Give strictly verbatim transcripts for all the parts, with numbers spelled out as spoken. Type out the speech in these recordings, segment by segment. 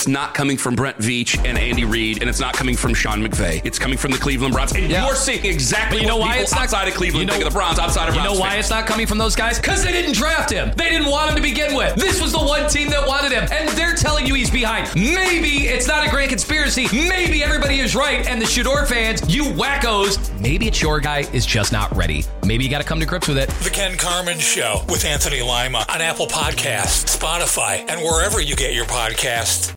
It's not coming from Brent Veach and Andy Reid, and it's not coming from Sean McVay. It's coming from the Cleveland Browns. And yeah. you're seeing exactly but you know what why people it's not, outside of Cleveland you know, think of the Browns, outside of Browns. You know why fans. it's not coming from those guys? Because they didn't draft him. They didn't want him to begin with. This was the one team that wanted him, and they're telling you he's behind. Maybe it's not a grand conspiracy. Maybe everybody is right, and the Shador fans, you wackos, maybe it's your guy is just not ready. Maybe you got to come to grips with it. The Ken Carman Show with Anthony Lima on Apple Podcasts, Spotify, and wherever you get your podcasts.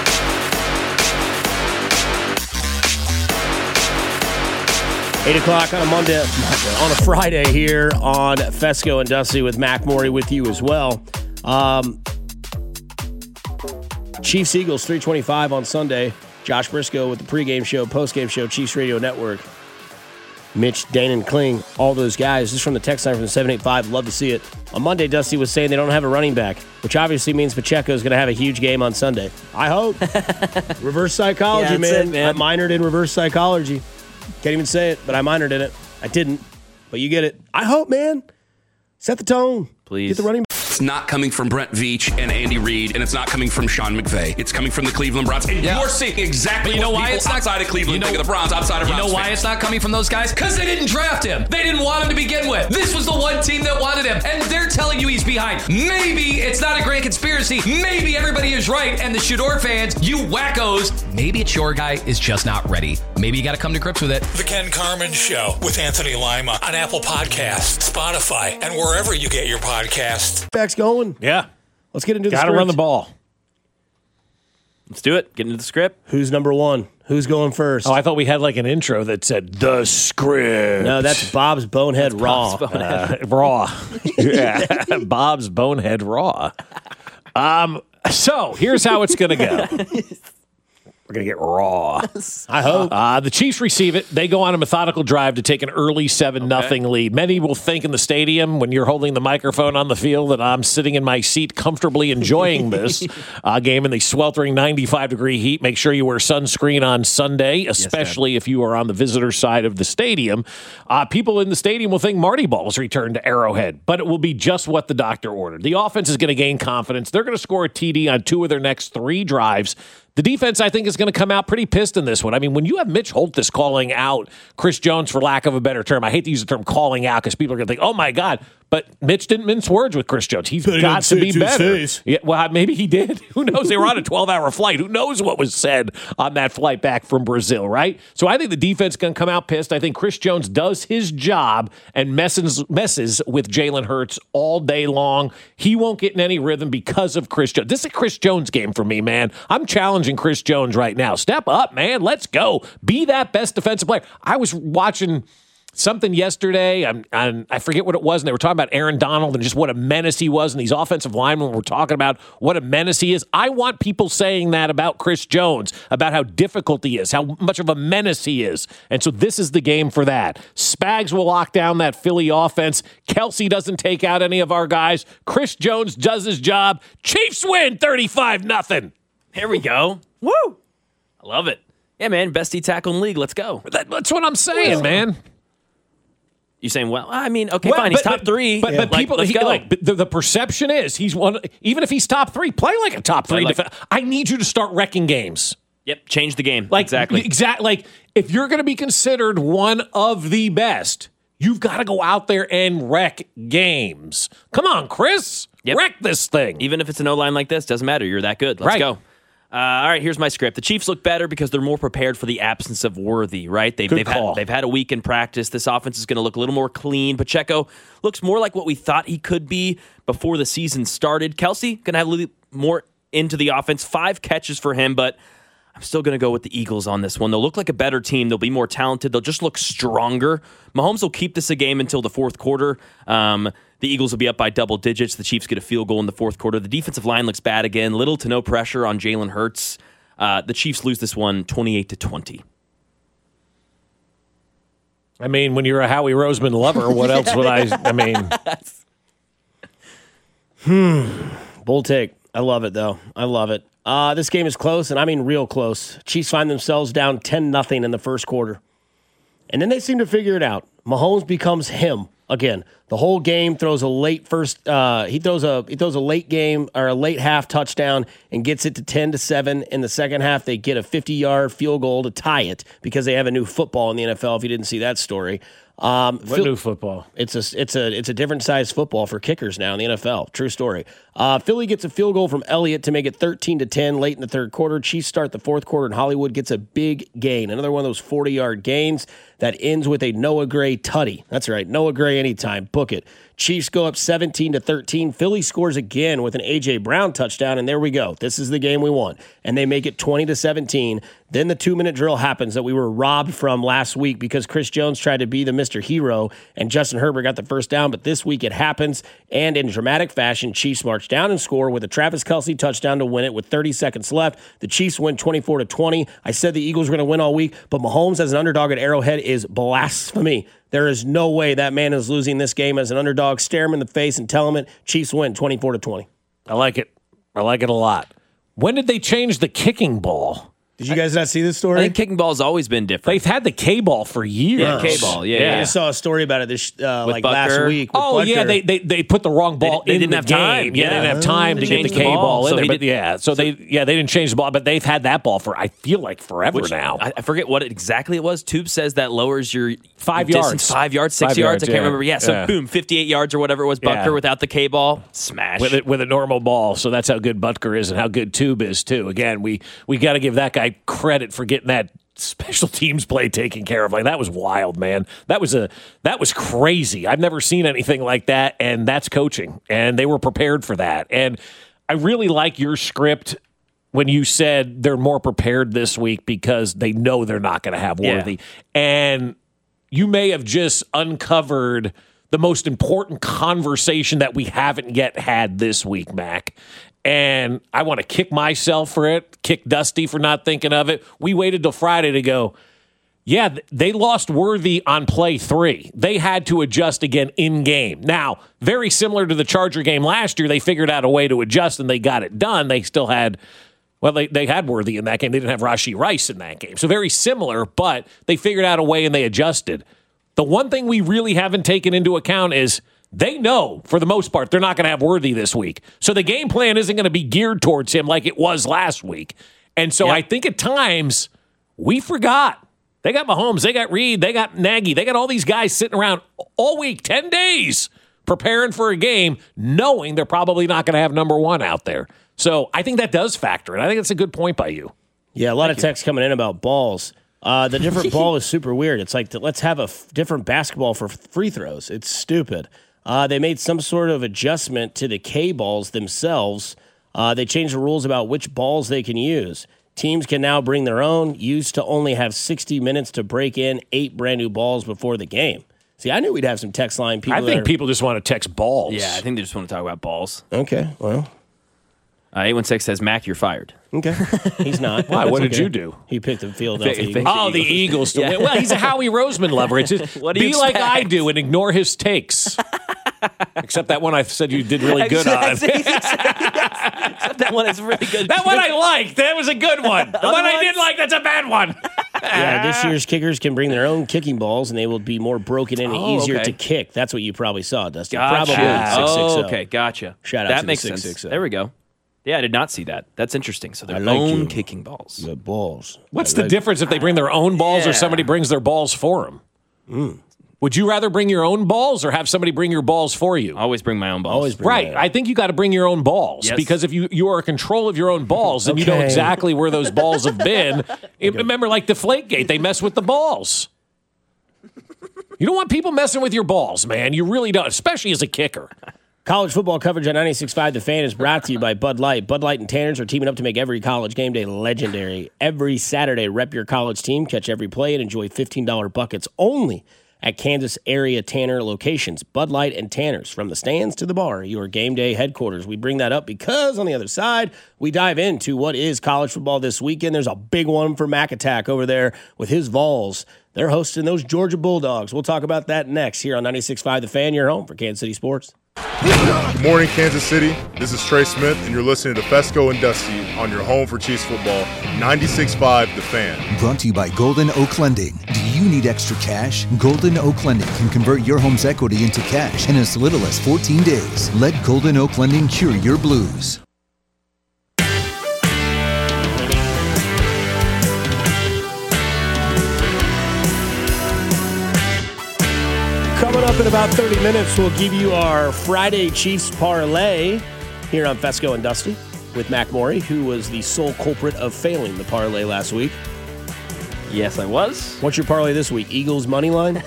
eight o'clock on a Monday, on a Friday here on Fesco and Dusty with Mac Morey with you as well. Um, Chiefs Eagles three twenty-five on Sunday. Josh Briscoe with the pregame show, postgame show, Chiefs Radio Network. Mitch, Dane, and Kling, all those guys. This is from the text line from the seven eight five. Love to see it. On Monday, Dusty was saying they don't have a running back, which obviously means Pacheco is going to have a huge game on Sunday. I hope. Reverse psychology, yeah, man. it, man. I minored in reverse psychology. Can't even say it, but I minored in it. I didn't, but you get it. I hope, man. Set the tone. Please. Get the running back. It's not coming from Brent Veach and Andy Reid, and it's not coming from Sean McVay. It's coming from the Cleveland Browns. And yeah. you're seeing exactly you know what why people it's not, outside of Cleveland you know, think of the Browns, outside of You Browns know why fans. it's not coming from those guys? Because they didn't draft him. They didn't want him to begin with. This was the one team that wanted him, and they're telling you he's behind. Maybe it's not a grand conspiracy. Maybe everybody is right, and the Shador fans, you wackos, maybe it's your guy is just not ready. Maybe you got to come to grips with it. The Ken Carman Show with Anthony Lima on Apple Podcasts, Spotify, and wherever you get your podcasts. Back's going. Yeah. Let's get into the Gotta script. run the ball. Let's do it. Get into the script. Who's number one? Who's going first? Oh, I thought we had like an intro that said the script. No, that's Bob's Bonehead That's Raw. Bob's Bonehead. Uh, raw. Yeah. Bob's Bonehead Raw. Um. So here's how it's gonna go. We're going to get raw. I hope. Uh, the Chiefs receive it. They go on a methodical drive to take an early seven nothing okay. lead. Many will think in the stadium when you're holding the microphone on the field that I'm sitting in my seat comfortably enjoying this uh, game in the sweltering ninety-five degree heat. Make sure you wear sunscreen on Sunday, especially yes, if you are on the visitor side of the stadium. Uh, people in the stadium will think Marty Ball has returned to Arrowhead, but it will be just what the doctor ordered. The offense is going to gain confidence. They're going to score a T D on two of their next three drives. The defense, I think, is going to come out pretty pissed in this one. I mean, when you have Mitch Holthus calling out Chris Jones, for lack of a better term, I hate to use the term calling out because people are going to think, oh, my God. But Mitch didn't mince words with Chris Jones. He's but got he to be better. Yeah, well, maybe he did. Who knows? They were on a twelve-hour flight. Who knows what was said on that flight back from Brazil, right? So I think the defense is going to come out pissed. I think Chris Jones does his job and messes, messes with Jalen Hurts all day long. He won't get in any rhythm because of Chris Jones. This is a Chris Jones game for me, man. I'm challenging Chris Jones right now. Step up, man. Let's go. Be that best defensive player. I was watching something yesterday, I'm, I'm, I forget what it was, and they were talking about Aaron Donald and just what a menace he was, and these offensive linemen were talking about what a menace he is. I want people saying that about Chris Jones, about how difficult he is, how much of a menace he is. And so this is the game for that. Spags will lock down that Philly offense. Kelsey doesn't take out any of our guys. Chris Jones does his job. Chiefs win thirty-five nothing. Here we go. Woo! I love it. Yeah, man, best D tackle in the league. Let's go. That, that's what I'm saying, man. You saying, well, I mean, okay, well, fine. But, he's top three. But, but like, people, let's he, go. like the, the perception is he's one. Even if he's top three, play like a top three. Like, def- I need you to start wrecking games. Yep, change the game. Like exactly, exactly. Like if you're going to be considered one of the best, you've got to go out there and wreck games. Come on, Chris, yep. wreck this thing. Even if it's an O-line like this, doesn't matter. You're that good. Let's right. go. Uh, all right, here's my script. The Chiefs look better because they're more prepared for the absence of Worthy, right? They've, Good they've, call. had, they've had a week in practice. This offense is going to look a little more clean. Pacheco looks more like what we thought he could be before the season started. Kelsey going to have a little more into the offense. Five catches for him, but I'm still going to go with the Eagles on this one. They'll look like a better team. They'll be more talented. They'll just look stronger. Mahomes will keep this a game until the fourth quarter. Um, the Eagles will be up by double digits. The Chiefs get a field goal in the fourth quarter. The defensive line looks bad again. Little to no pressure on Jalen Hurts. Uh, the Chiefs lose this one twenty-eight to twenty. I mean, when you're a Howie Roseman lover, what else would I? I mean, hmm. Bold take. I love it, though. I love it. Uh, this game is close, and I mean real close. Chiefs find themselves down ten nothing in the first quarter. And then they seem to figure it out. Mahomes becomes him. again. The whole game throws a late first. Uh, he throws a he throws a late game or a late half touchdown and gets it to ten to seven. In the second half, they get a fifty-yard field goal to tie it because they have a new football in the N F L. If you didn't see that story, um, what Phil- new football? It's a it's a it's a different size football for kickers now in the N F L. True story. Uh, Philly gets a field goal from Elliott to make it thirteen to ten late in the third quarter. Chiefs start the fourth quarter, and Hollywood gets a big gain. Another one of those forty-yard gains that ends with a Noah Gray tutty. That's right, Noah Gray anytime. Book it. Chiefs go up seventeen to thirteen. Philly scores again with an A J. Brown touchdown, and there we go. This is the game we want. And they make it twenty to seventeen. Then the two-minute drill happens that we were robbed from last week because Chris Jones tried to be the Mister Hero, and Justin Herbert got the first down. But this week it happens, and in dramatic fashion, Chiefs march down and score with a Travis Kelce touchdown to win it with thirty seconds left. The Chiefs win twenty-four to twenty. I said the Eagles were going to win all week, but Mahomes as an underdog at Arrowhead is blasphemy. There is no way that man is losing this game as an underdog. Stare him in the face and tell him it. Chiefs win twenty-four to twenty. I like it. I like it a lot. When did they change the kicking ball? Did you guys not see this story? I think kicking ball has always been different. They've had the K-ball for years. Yeah, K-ball. Yeah, yeah. I just saw a story about it this uh, like Butker. last week. With Oh Butker. yeah, they, they they put the wrong ball They- they in didn't the have game. time. Yeah, Yeah. they didn't have time They to get the changed the K ball, ball in so there. he But did- yeah, so they yeah they didn't change the ball, but they've had that ball for I feel like forever Which, now. I, I forget what exactly it was. Tube says that lowers your Five distance, yards. five yards, six Five yards. yards, I can't yeah. remember. Yeah, so Yeah. boom, fifty-eight yards or whatever it was. Butker Yeah. without the K ball, smash. with it with a normal ball. So that's how good Butker is and how good Tube is too. Again, we we got to give that guy credit for getting that special teams play taken care of. Like that was wild, man. That was a that was crazy. I've never seen anything like that, and that's coaching. And they were prepared for that. And I really like your script when you said they're more prepared this week because they know they're not going to have Worthy. Yeah. And you may have just uncovered the most important conversation that we haven't yet had this week, Mac. And I want to kick myself for it, kick Dusty for not thinking of it. We waited till Friday to go, yeah, they lost Worthy on play three. They had to adjust again in game. Now, very similar to the Charger game last year, they figured out a way to adjust and they got it done. They still had, well, they, they had Worthy in that game. They didn't have Rashee Rice in that game. So very similar, but they figured out a way and they adjusted. The one thing we really haven't taken into account is they know, for the most part, they're not going to have Worthy this week. So the game plan isn't going to be geared towards him like it was last week. And so Yep. I think at times we forgot. They got Mahomes, they got Reed, they got Nagy, they got all these guys sitting around all week, ten days, preparing for a game, knowing they're probably not going to have number one out there. So I think that does factor, and I think that's a good point by you. Yeah, a lot of texts coming in about balls. Uh, the different ball is super weird. It's like, let's have a f- different basketball for free throws. It's stupid. Uh, they made some sort of adjustment to the K balls themselves. Uh, they changed the rules about which balls they can use. Teams can now bring their own. Used to only have sixty minutes to break in eight brand new balls before the game. See, I knew we'd have some text line people. I think that are, people just want to text balls. yeah, I think they just want to talk about balls. Okay, well, Uh, eight one six says, Mac, you're fired. okay. He's not. Why? That's What did okay. you do? He picked the Philadelphia Pick- Eagles. pick- Oh, the Eagles to win. Well, he's a Howie Roseman lover. It's just What do be you like I expect? do and ignore his takes. Except that one I said you did really good on. That one is really good. That one I liked. That was a good one. The one I ones? didn't like, that's a bad one. Yeah, this year's kickers can bring their own kicking balls, and they will be more broken in and Oh, easier okay. to kick. That's what you probably saw, Dusty. Gotcha. Probably six six Oh, zero. okay, gotcha. Shout out that to the makes six sense. six zero. There we go. Yeah, I did not see that. That's interesting. So their I like own you. kicking balls. The balls. What's I the like- difference if they bring their own balls or Yeah. somebody brings their balls for them? Mm. Would you rather bring your own balls or have somebody bring your balls for you? Always bring my own balls. Always bring Right. that. I think you got to bring your own balls Yes. because if you, you are in control of your own balls and you know Okay. exactly where those balls have been. It- remember, like Deflategate, they mess with the balls. You don't want people messing with your balls, man. You really don't, especially as a kicker. College football coverage on ninety-six point five The Fan is brought to you by Bud Light. Bud Light and Tanners are teaming up to make every college game day legendary. Every Saturday, rep your college team, catch every play, and enjoy fifteen dollars buckets only at Kansas area Tanner locations. Bud Light and Tanners, from the stands to the bar, your game day headquarters. We bring that up because on the other side, we dive into what is college football this weekend. There's a big one for Mac Attack over there with his Vols. They're hosting those Georgia Bulldogs. We'll talk about that next here on ninety-six point five The Fan, your home for Kansas City Sports. Good morning, Kansas City. This is Trey Smith, and you're listening to Fesco and Dusty on your home for Chiefs football, ninety-six point five The Fan. Brought to you by Golden Oak Lending. Do you need extra cash, Golden Oak Lending can convert your home's equity into cash in as little as fourteen days. Let Golden Oak Lending cure your blues. Coming up in about thirty minutes, we'll give you our Friday Chiefs parlay here on Fesco and Dusty with Mac Morey, who was the sole culprit of failing the parlay last week. Yes, I was. What's your parlay this week? Eagles money line?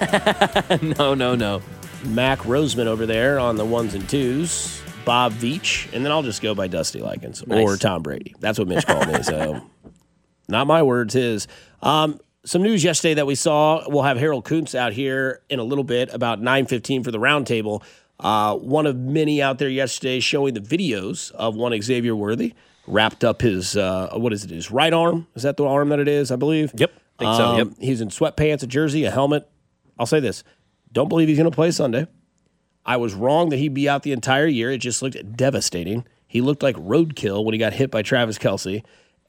no, no, no. Mac Roseman over there on the ones and twos. Bob Veach, and then I'll just go by Dusty Likens nice. Or Tom Brady. That's what Mitch called me, so not my words, his. Um, some news yesterday that we saw. We'll have Harold Kuntz out here in a little bit, about nine fifteen for the roundtable. Uh, one of many out there yesterday showing the videos of one Xavier Worthy wrapped up his, uh, what is it, his right arm? Is that the arm that it is, I believe? Yep. I think so, um, yep. He's in sweatpants, a jersey, a helmet. I'll say this. Don't believe he's going to play Sunday. I was wrong that he'd be out the entire year. It just looked devastating. He looked like roadkill when he got hit by Travis Kelce.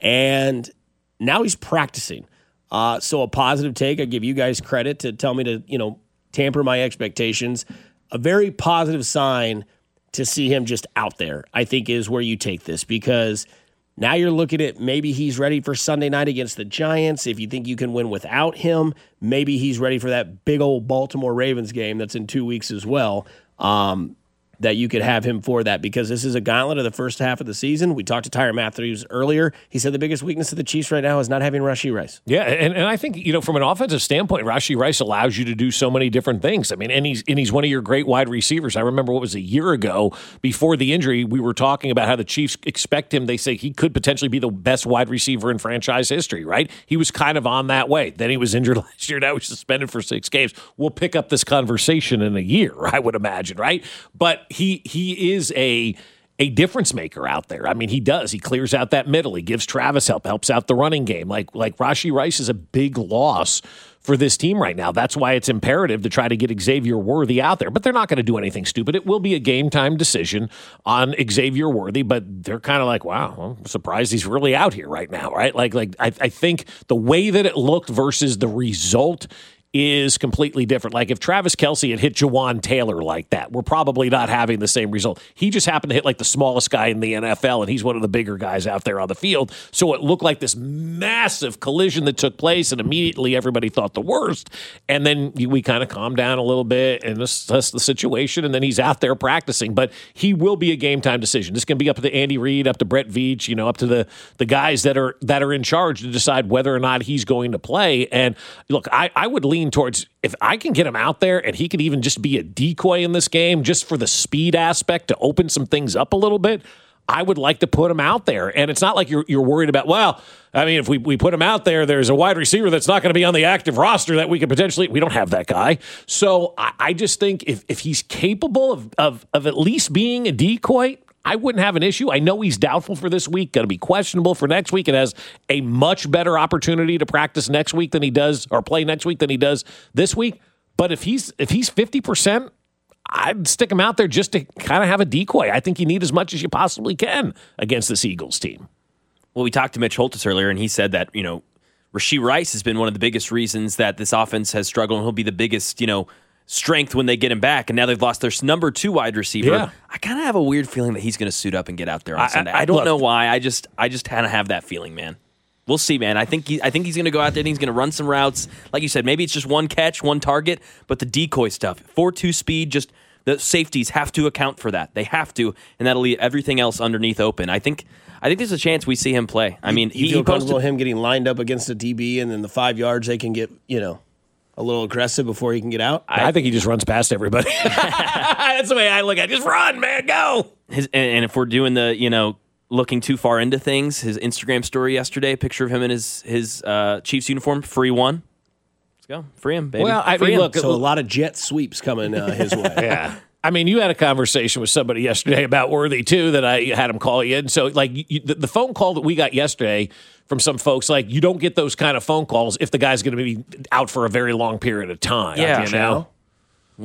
And now he's practicing. Uh, so a positive take. I give you guys credit to tell me to, you know, tamper my expectations. A very positive sign to see him just out there, I think, is where you take this, because now you're looking at maybe he's ready for Sunday night against the Giants. If you think you can win without him, maybe he's ready for that big old Baltimore Ravens game that's in two weeks as well. Um, that you could have him for that, because this is a gauntlet of the first half of the season. We talked to Tyrann Matthews earlier. He said the biggest weakness of the Chiefs right now is not having Rashee Rice. Yeah, and, and I think, you know, from an offensive standpoint, Rashee Rice allows you to do so many different things. I mean, and he's and he's one of your great wide receivers. I remember what was a year ago before the injury, we were talking about how the Chiefs expect him. They say he could potentially be the best wide receiver in franchise history, right? He was kind of on that way. Then he was injured last year. Now he's suspended for six games. We'll pick up this conversation in a year, I would imagine, right? But he he is a a difference maker out there. I mean, he does. He clears out that middle. He gives Travis help, helps out the running game. Like like Rashee Rice is a big loss for this team right now. That's why it's imperative to try to get Xavier Worthy out there. But they're not going to do anything stupid. It will be a game time decision on Xavier Worthy, but they're kind of like, wow, I'm surprised he's really out here right now, right? Like, like I, I think the way that it looked versus the result is completely different. Like if Travis Kelce had hit Jawan Taylor like that, we're probably not having the same result. He just happened to hit like the smallest guy in the N F L, and he's one of the bigger guys out there on the field. So it looked like this massive collision that took place, and immediately everybody thought the worst. And then we kind of calmed down a little bit and assessed the situation, and then he's out there practicing. But he will be a game time decision. This can be up to Andy Reid, up to Brett Veach, you know, up to the the guys that are that are in charge to decide whether or not he's going to play. And look, I, I would lean towards, if I can get him out there and he could even just be a decoy in this game just for the speed aspect to open some things up a little bit, I would like to put him out there. And it's not like you're you're worried about, well, I mean, if we, we put him out there, there's a wide receiver that's not going to be on the active roster that we could potentially, we don't have that guy. So I, I just think if, if he's capable of, of of at least being a decoy, I wouldn't have an issue. I know he's doubtful for this week, going to be questionable for next week, and has a much better opportunity to practice next week than he does, or play next week than he does this week. But if he's if he's fifty percent, I'd stick him out there just to kind of have a decoy. I think you need as much as you possibly can against this Eagles team. Well, we talked to Mitch Holtis earlier, and he said that, you know, Rashee Rice has been one of the biggest reasons that this offense has struggled, and he'll be the biggest, you know, strength when they get him back, and now they've lost their number two wide receiver. Yeah. I kind of have a weird feeling that he's going to suit up and get out there on I, Sunday. I, I don't look, know why. I just I just kind of have that feeling, man. We'll see, man. I think he, I think he's going to go out there. I think he's going to run some routes. Like you said, maybe it's just one catch, one target, but the decoy stuff, four two speed, just the safeties have to account for that. They have to, and that'll leave everything else underneath open. I think I think there's a chance we see him play. I mean, you he, feel he comfortable posted him getting lined up against a D B, and then the five yards they can get, you know, a little aggressive before he can get out? I, I think he just runs past everybody. That's the way I look at it. Just run, man, go. His, and, and if we're doing the, you know, looking too far into things, his Instagram story yesterday, a picture of him in his his uh, Chiefs uniform, free one. Let's go, free him, baby. Well, I free mean, him. look, So a lot of jet sweeps coming uh, his way. Yeah. I mean, you had a conversation with somebody yesterday about Worthy, too, that I had him call you in. So, like, you, the, the phone call that we got yesterday from some folks, like, you don't get those kind of phone calls if the guy's going to be out for a very long period of time. Yeah. You know? What?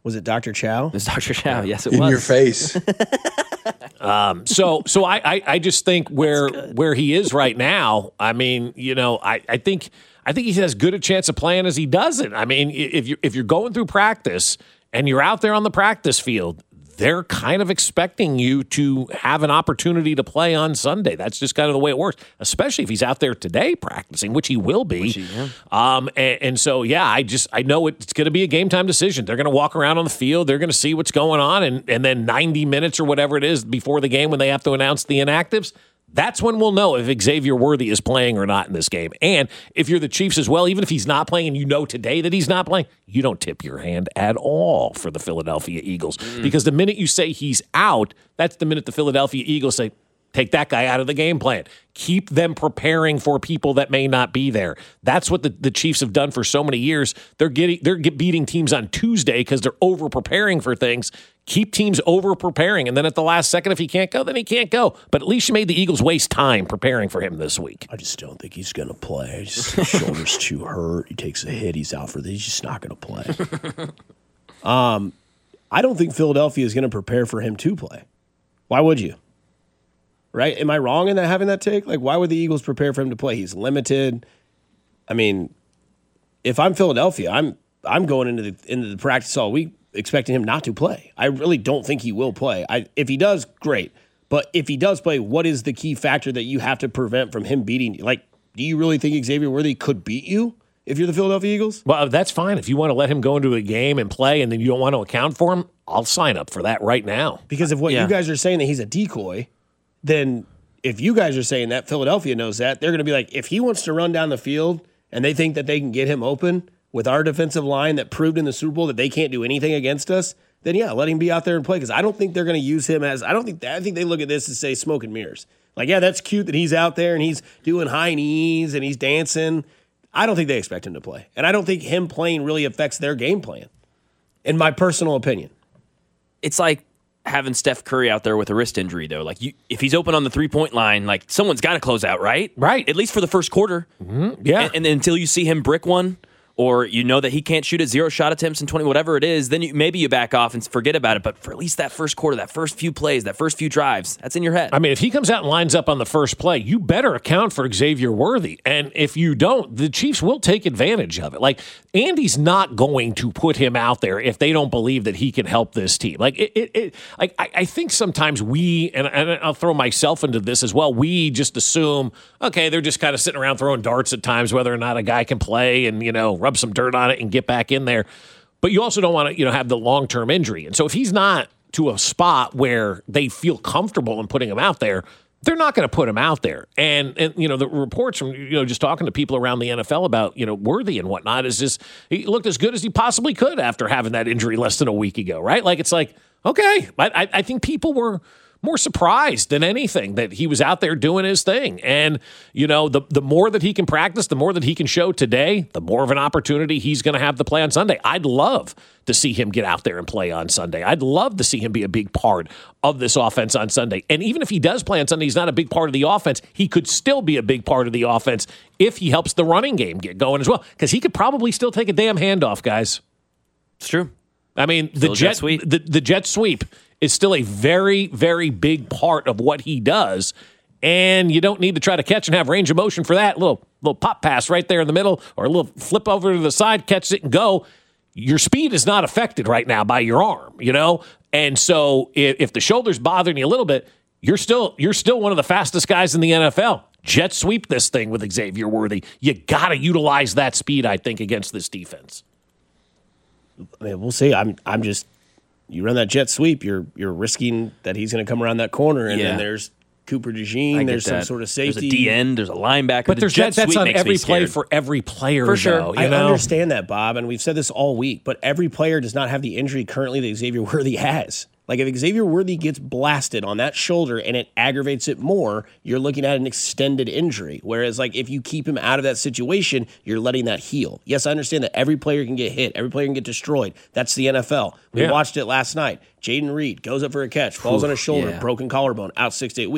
Was it Doctor Chow? It was Doctor Chow. Yes, it In was. your face. Um, so, so I, I, I just think where where he is right now. I mean, you know, I, I think I think he has as good a chance of playing as he doesn't. I mean, if you if you're going through practice and you're out there on the practice field, they're kind of expecting you to have an opportunity to play on Sunday. That's just kind of the way it works, especially if he's out there today practicing, which he will be. He, yeah. Um, and, and so, yeah, I just I know it's going to be a game time decision. They're going to walk around on the field. They're going to see what's going on, and and then ninety minutes or whatever it is before the game when they have to announce the inactives. That's when we'll know if Xavier Worthy is playing or not in this game. And if you're the Chiefs as well, even if he's not playing and you know today that he's not playing, you don't tip your hand at all for the Philadelphia Eagles. Mm. Because the minute you say he's out, that's the minute the Philadelphia Eagles say, take that guy out of the game plan. Keep them preparing for people that may not be there. That's what the, the Chiefs have done for so many years. They're getting they're get beating teams on Tuesday because they're over preparing for things. Keep teams over preparing, and then at the last second, if he can't go, then he can't go. But at least you made the Eagles waste time preparing for him this week. I just don't think he's going to play. Just, his shoulder's too hurt. He takes a hit. He's out for this. He's just not going to play. um, I don't think Philadelphia is going to prepare for him to play. Why would you? Right? Am I wrong in that having that take? Like, why would the Eagles prepare for him to play? He's limited. I mean, if I'm Philadelphia, I'm I'm going into the into the practice all week expecting him not to play. I really don't think he will play. I, if he does, great. But if he does play, what is the key factor that you have to prevent from him beating you? Like, do you really think Xavier Worthy could beat you if you're the Philadelphia Eagles? Well, that's fine. If you want to let him go into a game and play and then you don't want to account for him, I'll sign up for that right now. Because if what yeah. you guys are saying that he's a decoy, then if you guys are saying that, Philadelphia knows that, they're going to be like, if he wants to run down the field and they think that they can get him open with our defensive line that proved in the Super Bowl that they can't do anything against us, then yeah, let him be out there and play. Because I don't think they're going to use him as, I don't think, I think they look at this and say smoke and mirrors. Like, yeah, that's cute that he's out there and he's doing high knees and he's dancing. I don't think they expect him to play. And I don't think him playing really affects their game plan, in my personal opinion. It's like having Steph Curry out there with a wrist injury, though. Like, you, if he's open on the three-point line, like, someone's got to close out, right? Right. At least for the first quarter. Mm-hmm. Yeah. And, and then until you see him brick one, or you know that he can't shoot at zero shot attempts in twenty, whatever it is, then you, maybe you back off and forget about it. But for at least that first quarter, that first few plays, that first few drives, that's in your head. I mean, if he comes out and lines up on the first play, you better account for Xavier Worthy. And if you don't, the Chiefs will take advantage of it. Like, Andy's not going to put him out there if they don't believe that he can help this team. Like, it, it, it like I, I think sometimes we, and, and I'll throw myself into this as well, we just assume, okay, they're just kind of sitting around throwing darts at times, whether or not a guy can play and, you know, rub some dirt on it and get back in there. But you also don't want to, you know, have the long-term injury. And so if he's not to a spot where they feel comfortable in putting him out there, they're not going to put him out there. And, and, you know, the reports from, you know, just talking to people around the N F L about, you know, Worthy and whatnot is just, he looked as good as he possibly could after having that injury less than a week ago, right? Like, it's like, okay, I, I think people were more surprised than anything that he was out there doing his thing. And, you know, the, the more that he can practice, the more that he can show today, the more of an opportunity he's going to have to play on Sunday. I'd love to see him get out there and play on Sunday. I'd love to see him be a big part of this offense on Sunday. And even if he does play on Sunday, he's not a big part of the offense. He could still be a big part of the offense if he helps the running game get going as well. Because he could probably still take a damn handoff, guys. It's true. I mean, the jet, jet sweep. The, the jet sweep is still a very, very big part of what he does. And you don't need to try to catch and have range of motion for that. Little little pop pass right there in the middle, or a little flip over to the side, catch it and go. Your speed is not affected right now by your arm, you know? And so if, if the shoulder's bothering you a little bit, you're still you're still one of the fastest guys in the N F L. Jet sweep this thing with Xavier Worthy. You got to utilize that speed, I think, against this defense. I mean, we'll see. I'm I'm just you run that jet sweep, you're you're risking that he's going to come around that corner, and yeah. then there's Cooper DeJean. There's that. some sort of safety. There's a D N. There's a linebacker. But the there's jet that, that's on every play scared. for every player. For sure, though, you I know? understand that, Bob, and we've said this all week. But every player does not have the injury currently that Xavier Worthy has. Like, if Xavier Worthy gets blasted on that shoulder and it aggravates it more, you're looking at an extended injury. Whereas, like, if you keep him out of that situation, you're letting that heal. Yes, I understand that every player can get hit. Every player can get destroyed. That's the N F L. We yeah. watched it last night. Jaden Reed goes up for a catch, falls Oof, on his shoulder, yeah. broken collarbone, out six to eight weeks.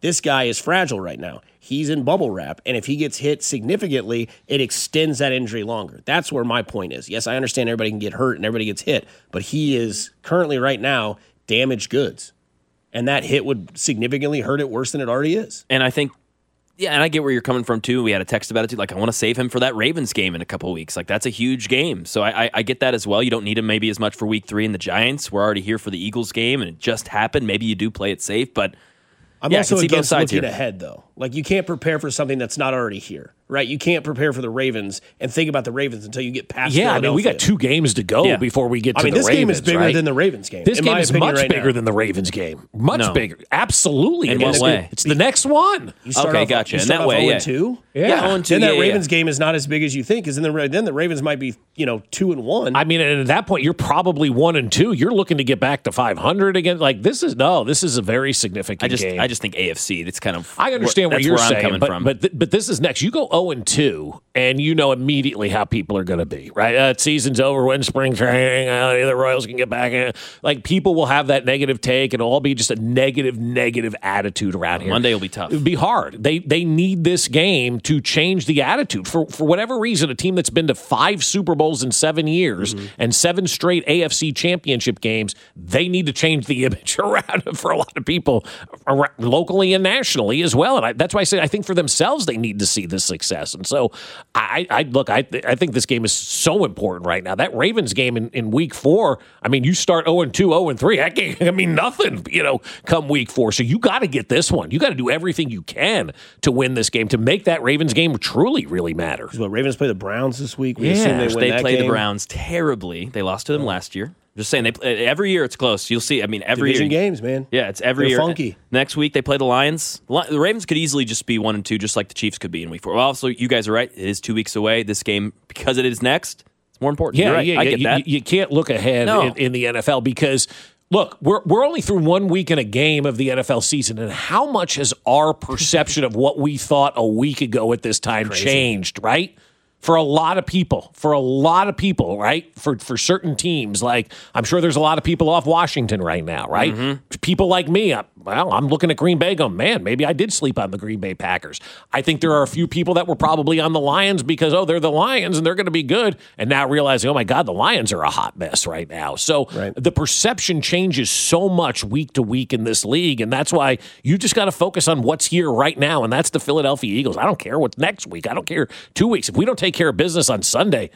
this guy is fragile right now. He's in bubble wrap, and if he gets hit significantly, it extends that injury longer. That's where my point is. Yes, I understand everybody can get hurt and everybody gets hit, but he is currently right now damaged goods, and that hit would significantly hurt it worse than it already is. And I think, yeah, and I get where you're coming from too. We had a text about it too. Like, I want to save him for that Ravens game in a couple of weeks. Like, that's a huge game. So I, I, I get that as well. You don't need him maybe as much for week three in the Giants. We're already here for the Eagles game, and it just happened. Maybe you do play it safe, but I'm yeah, also against looking here. ahead, though. Like, you can't prepare for something that's not already here, right? You can't prepare for the Ravens and think about the Ravens until you get past Yeah, I mean, we got two games to go yeah. before we get to I mean, the this Ravens, game is bigger right? than the Ravens game. This game is much right bigger now. than the Ravens game. Much No. bigger. Absolutely. In it what is. way? It's the next one. You start Okay, off, gotcha. You In start that off way, oh yeah. and two? Yeah. Yeah, oh and two, Then that yeah, Ravens yeah. game is not as big as you think, because then the, then the Ravens might be, you know, two and one. I mean, and at that point, you're probably one and two. You're looking to get back to five hundred again. Like, this is, no, this is a very significant I just game. I just think A F C. That's kind of I understand where, what you're where saying, I'm coming but, from. but th- but this is next. You go oh and two, and you know immediately how people are going to be, right? Uh, season's over, when spring training, uh, the Royals can get back in. Like, people will have that negative take, and it'll all be just a negative, negative attitude around here. Monday will be tough. It would be hard. They they need this game to change the attitude. For for whatever reason, a team that's been to five Super Bowls in seven years Mm-hmm. and seven straight A F C championship games, they need to change the image around it for a lot of people, around, locally and nationally as well. And I, that's why I say I think for themselves they need to see this success. And so I, I look, I I think this game is so important right now. That Ravens game in, in week four, I mean, you start oh and two, oh and three. That game, I mean, nothing, you know, come week four. So you got to get this one. You got to do everything you can to win this game, to make that Ravens game truly, really matter. What, Ravens play the Browns this week? We Yeah. assume they win They that play the game. Browns terribly. They lost to them last year. Just saying, they play, every year it's close. You'll see. I mean, every Division year. games, man. Yeah, it's every They're year. funky. Next week they play the Lions. Li- The Ravens could easily just be one and two, just like the Chiefs could be in week four. Well, also, you guys are right. It is two weeks away. This game, because it is next, it's more important. Yeah, You're right. yeah, I yeah. get You, that. you can't look ahead No. in, in the N F L because, look, we're we're only through one week in a game of the N F L season, and how much has our perception of what we thought a week ago at this time changed, right? For a lot of people, for a lot of people, right? For for certain teams, like I'm sure there's a lot of people off Washington right now, right? Mm-hmm. People like me, I, well, I'm looking at Green Bay going, man, maybe I did sleep on the Green Bay Packers. I think there are a few people that were probably on the Lions because, oh, they're the Lions and they're going to be good, and now realizing, oh my God, the Lions are a hot mess right now. So Right. the perception changes so much week to week in this league, and that's why you just got to focus on what's here right now, and that's the Philadelphia Eagles. I don't care what's next week. I don't care two weeks. If we don't take care of business on Sunday,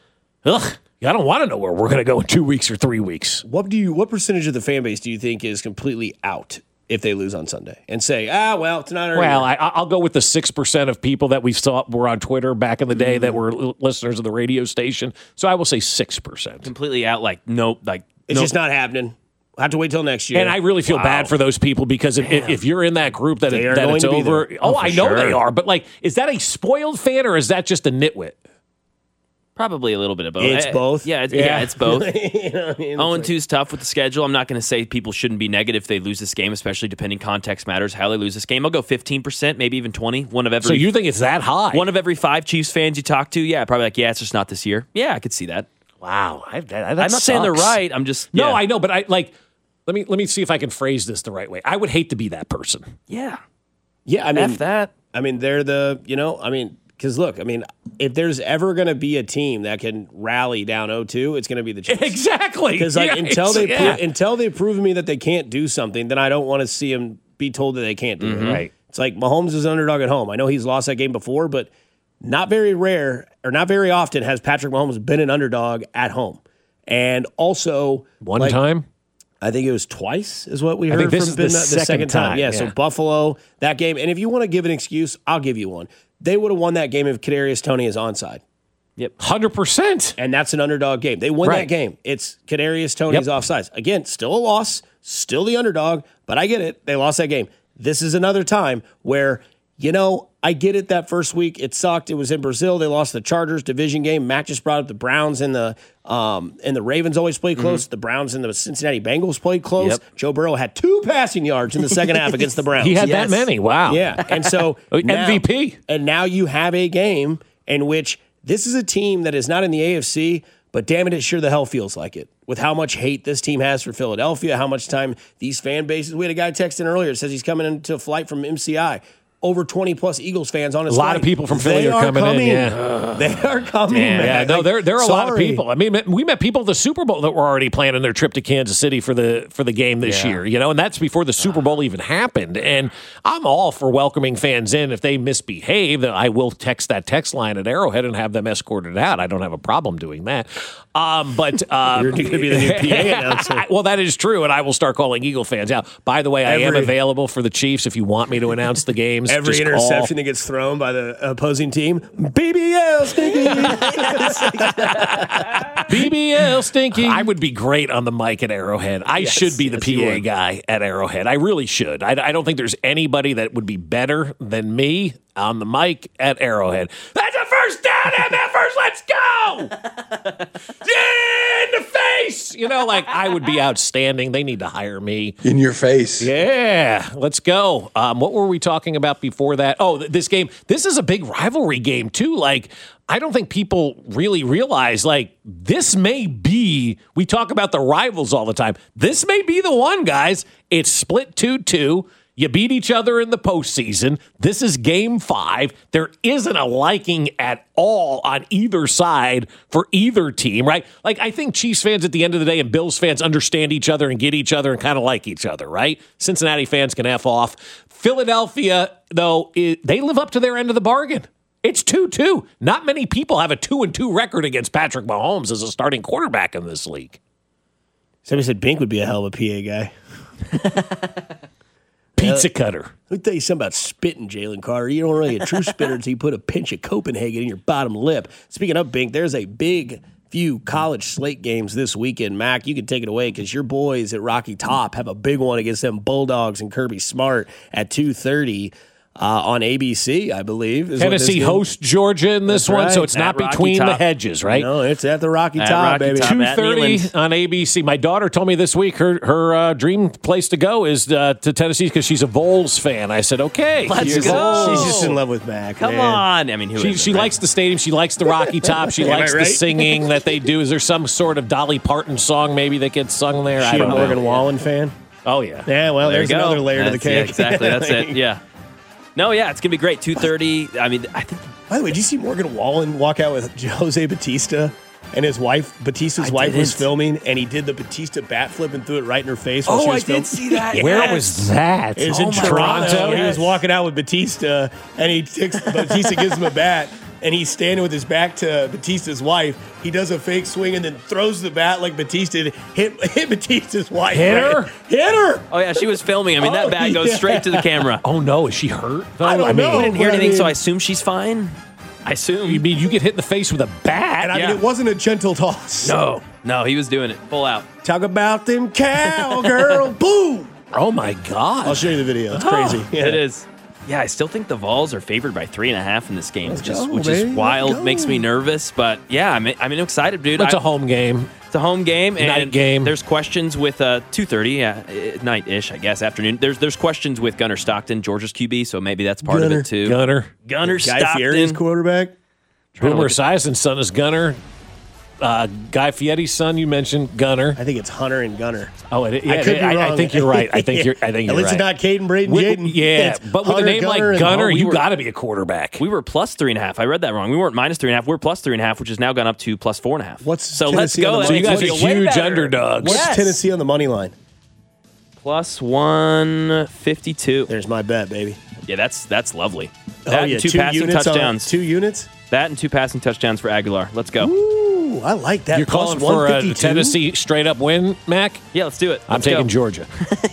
ugh, I don't want to know where we're going to go in two weeks or three weeks. What do you? What percentage of the fan base do you think is completely out if they lose on Sunday and say, ah, well, it's not our Well, year. I, I'll go with the six percent of people that we saw were on Twitter back in the day Mm-hmm. that were l- listeners of the radio station. So I will say six percent. Completely out. Like, nope. Like, It's nope. just not happening. We'll have to wait till next year. And I really feel Wow. bad for those people because if, if, if you're in that group that, They it, are that going it's to be over, there. oh, Oh, for I know sure. they are. But like, is that a spoiled fan or is that just a nitwit? Probably a little bit of both. It's Eh, both? Yeah, it's, yeah. Yeah. it's both. You know what I mean? oh and two is tough with the schedule. I'm not going to say people shouldn't be negative if they lose this game, especially depending context matters how they lose this game. I'll go fifteen percent, maybe even twenty. One of every So you think it's that high? one of every five Chiefs fans you talk to, yeah, probably like, yeah, it's just not this year. Yeah, I could see that. Wow. I, that, that I'm not saying they're sucks. right. I'm just No, yeah. I know, but I like. Let me let me see if I can phrase this the right way. I would hate to be that person. yeah. Yeah, I mean, F that. I mean, they're the, you know, I mean, because look, I mean, if there's ever going to be a team that can rally down oh two, it's going to be the Chiefs. Exactly. Because like Yeah, until they yeah. pro- until they prove to me that they can't do something, then I don't want to see them be told that they can't do Mm-hmm. it. Right. It's like Mahomes is an underdog at home. I know he's lost that game before, but not very rare or not very often has Patrick Mahomes been an underdog at home. And also one like, time. I think it was twice is what we I heard think this from is the Ben- second time, Yeah, yeah. so Buffalo, that game. And if you want to give an excuse, I'll give you one. They would have won that game if Kadarius Toney is onside. one hundred percent. And that's an underdog game. They win Right. that game. It's Kadarius Toney's Yep. offsides. Again, still a loss, still the underdog, but I get it. They lost that game. This is another time where, you know, I get it that first week. It sucked. It was in Brazil. They lost the Chargers division game. Mac just brought up the Browns and the um, and the Ravens always play close. The Browns and the Cincinnati Bengals played close. Yep. Joe Burrow had two passing yards in the second half against the Browns. He had Yes. that many. Wow. Yeah. And so now- M V P. and now you have a game in which this is a team that is not in the A F C, But damn it, it sure the hell feels like it. With how much hate this team has for Philadelphia, how much time these fan bases. We had a guy texting earlier that says he's coming into a flight from M C I. Over twenty plus Eagles fans on his A lot flight. of people from Philly they are coming, coming in. Yeah. They are coming. Yeah, man. yeah, no, Like, there there are a lot of sorry. people. I mean, we met people at the Super Bowl that were already planning their trip to Kansas City for the for the game this Yeah. year. You know, and that's before the Super Bowl even happened. And I'm all for welcoming fans in. If they misbehave, then I will text that text line at Arrowhead and have them escorted out. I don't have a problem doing that. Um, but um, You're going to be the new P A announcer. Well, that is true, and I will start calling Eagle fans out. By the way, I am Every- available for the Chiefs if you want me to announce the games. Every just interception call. that gets thrown by the opposing team, B B L stinky. B B L stinky. I would be great on the mic at Arrowhead. I Yes, should be the yes, you P A would. guy at Arrowhead. I really should. I, I don't think there's anybody that would be better than me on the mic at Arrowhead. That's a first down, M Fers. Let's go. Yeah, in the face. You know, like I would be outstanding. They need to hire me. In your face. Yeah, let's go. Um, what were we talking about before that? Oh, th- this game. This is a big rivalry game, too. Like, I don't think people really realize, like, this may be, we talk about the rivals all the time. This may be the one, guys. It's split two two. You beat each other in the postseason. This is game five. There isn't a liking at all on either side for either team, right? Like, I think Chiefs fans at the end of the day and Bills fans understand each other and get each other and kind of like each other, right? Cincinnati fans can F off. Philadelphia, though, it, they live up to their end of the bargain. It's two two. Not many people have a two and two record against Patrick Mahomes as a starting quarterback in this league. Somebody said Bink would be a hell of a P A guy. Pizza cutter. Let me tell you something about spitting, Jalen Carter. You don't really a true spitter until you put a pinch of Copenhagen in your bottom lip. Speaking of Bink, there's a big few college slate games this weekend. Mac, you can take it away because your boys at Rocky Top have a big one against them Bulldogs and Kirby Smart at two thirty. Uh, on A B C, I believe. Is Tennessee hosts Georgia in this That's one, right. so it's At not Rocky between the Top. hedges, right? No, it's at the Rocky At Top, Rocky baby. Top. two Matt thirty Nealon. on A B C. My daughter told me this week her her uh, dream place to go is uh, to Tennessee because she's a Vols fan. I said, okay. Let's She's- go. She's just in love with Mac. Come man. on. I mean, who She, isn't, she right? likes the stadium. She likes the Rocky Top. She Am I likes the right? singing that they do. Is there some sort of Dolly Parton song maybe that gets sung there? I She a don't Morgan know. Wallen fan? Oh, yeah. Yeah, well, There there's you go. another layer to the That's- yeah, cake. exactly. That's it. Yeah. No, yeah, it's gonna be great. two thirty. I mean, I think By the way, did you see Morgan Wallen walk out with Jose Batista and his wife? Batista's I wife was didn't. filming, and he did the Batista bat flip and threw it right in her face while Oh, she I was filming. did see that. Where Yes. was that? It was Oh in my Toronto. Toronto. He was walking out with Batista, and he takes Batista gives him a bat, and he's standing with his back to Batista's wife. He does a fake swing and then throws the bat like Batista did, hit hit Batista's wife. Hit right? her? Hit her. Oh yeah, she was filming. I mean, that Oh, bat goes yeah. straight to the camera. Oh, no. Is she hurt? I don't mean, know. I didn't hear but I anything, so mean- I assume she's fine. I assume. You mean you get hit in the face with a bat? And I Yeah. mean, it wasn't a gentle toss. no, no, he was doing it full out. Talk about them cowgirl. Boom. Oh, my God. I'll show you the video. It's crazy. Yeah. It is. Yeah, I still think the Vols are favored by three and a half in this game, Let's which is go, which baby. is Let's wild. go. Makes me nervous, but yeah, I'm I'm excited, dude. It's I- a home game. It's a home game and Night game. There's questions with uh, two thirty, yeah, uh, night-ish, I guess, afternoon. There's there's questions with Gunnar Stockton, Georgia's Q B, so maybe that's part Gunner. of it too. Gunner. Gunnar Guy Fieri's Stockton. quarterback. Boomer Esiason's son is Gunner. Uh, Guy Fieri's son, you mentioned Gunner. I think it's Hunter and Gunner. Oh, it, yeah, I could be I, wrong. I think you're right. I think you're. I think At you're least right. it's not Caden, Braden, With- Jaden. yeah, It's but with Hunter, a name like and- Gunner, we you were- got to be a quarterback. We were plus three and a half. I read that wrong. We weren't minus three and a half. We're plus three and a half, which has now gone up to plus four and a half. What's so Tennessee on let's the go. money That so you makes guys are me feel way huge better. underdogs. What's Yes. Tennessee on the money line? Plus one fifty-two. There's my bet, baby. Yeah, that's that's lovely. That oh, yeah. and two, two passing units on- touchdowns. two units? That and two passing touchdowns for Aguilar. Let's go. Ooh, I like that. You're Plus calling for a one fifty-two? Tennessee straight up win, Mac? Yeah, let's do it. I'm Let's taking go. Georgia.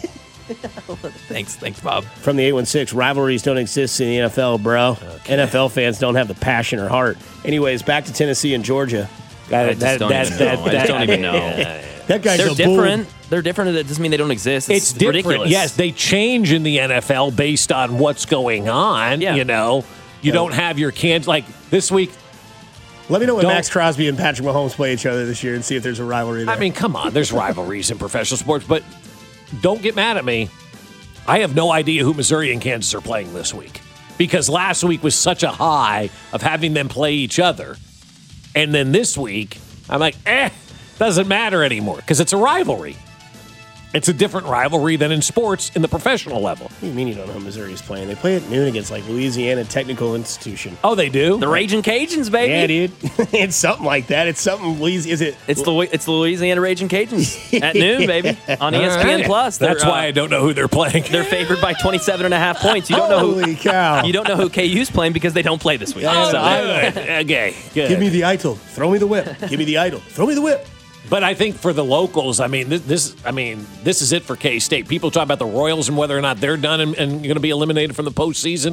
Thanks, thanks, Bob. From the eight one six, rivalries don't exist in the N F L, bro. N F L fans don't have the passion or heart. Anyways, back to Tennessee and Georgia. I just don't even know. I just don't even know. That guy's They're a different. bull. They're different. That doesn't mean they don't exist. It's, It's different. ridiculous. Yes, they change in the N F L based on what's going on. Yeah. You know, you Yeah. don't have your cans like this week. Let me know when Don't- Max Crosby and Patrick Mahomes play each other this year and see if there's a rivalry there. I mean, come on. There's rivalries in professional sports, but don't get mad at me. I have no idea who Missouri and Kansas are playing this week because last week was such a high of having them play each other. And then this week, I'm like, eh, doesn't matter anymore because it's a rivalry. It's a different rivalry than in sports in the professional level. What do you mean you don't know who Missouri's playing? They play at noon against like Louisiana Technical Institution. Oh, they do? The Raging Cajuns, baby. Yeah, dude. It's something like that. It's something. Louisiana. Is it? It's the it's the Louisiana Raging Cajuns at noon, baby, on E S P N right. Plus. That's They're, why uh, I don't know who they're playing. They're favored by twenty-seven and a half points. You don't know who. Holy cow! You don't know who K U's playing because they don't play this week. Oh, So- okay, good. Give me the idol. Throw me the whip. Give me the idol. Throw me the whip. But I think for the locals, I mean, this, this I mean, this is it for K-State. People talk about the Royals and whether or not they're done and, and going to be eliminated from the postseason.